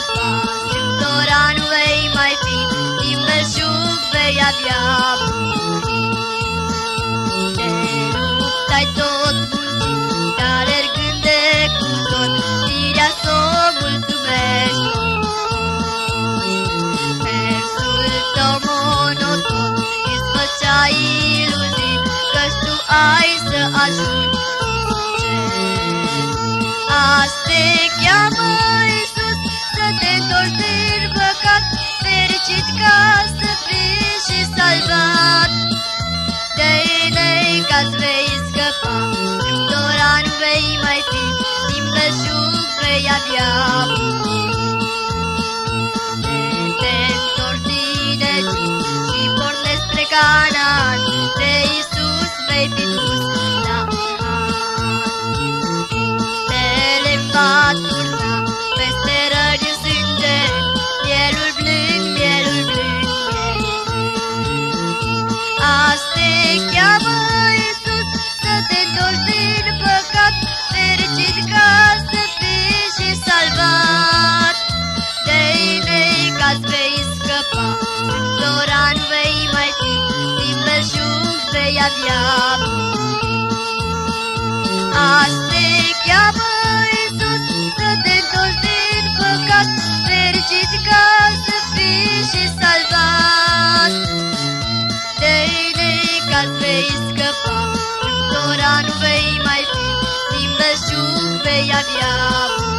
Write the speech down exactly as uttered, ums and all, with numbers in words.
scăpa, strâmtora nu vei mai fi, din belșug vei avea bucurii. De luptă-ai tot muncit, alergând de cu tot, firea s-o mulțumești. Mersul tău monoton îți făcea iluzii, că-și tu ai să ajungi în cer. Azi te cheamă Iisus să te întorci din păcat, fericit ca să fii și salvat. De-ai necaz vei scăpa, strâmtora nu vei mai fi, din belșug vei avea bucurii. Te întorci din Egipt și pornești spre Canaan, de Iisus vei fi dus la un han. Tele va turna peste răni sânge, mielul blând, mielul blând, mielul blând. Azi te cheamă Iisus să te întorci din păcat, fericit ca să fii și salvat. De-ai necaz vei scăpa, strâmtora nu vei mai fi, din belșug vei avea bucurii. Azi te cheamă Iisus să te întorci din păcat, fericit ca să fii și salvat. De-ai necaz vei scăpa, strâmtora nu vei mai fi, din belșug vei avea bucurii.